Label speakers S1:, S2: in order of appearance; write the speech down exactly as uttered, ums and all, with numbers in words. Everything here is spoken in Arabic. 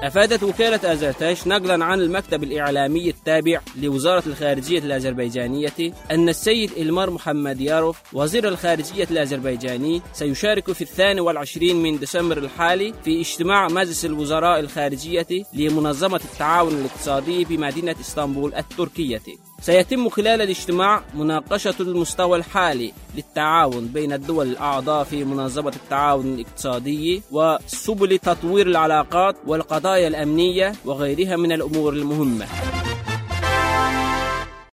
S1: أفادت وكالة آزرتاش نقلا عن المكتب الإعلامي التابع لوزارة الخارجية الأذربيجانية أن السيد إلمار محمدياروف وزير الخارجية الأذربيجاني سيشارك في الثاني والعشرين من ديسمبر الحالي في اجتماع مجلس الوزراء الخارجية لمنظمة التعاون الاقتصادي بمدينة اسطنبول التركية. سيتم خلال الاجتماع مناقشة المستوى الحالي للتعاون بين الدول الأعضاء في منظمة التعاون الاقتصادي وسبل تطوير العلاقات والقضايا الأمنية وغيرها من الأمور المهمة.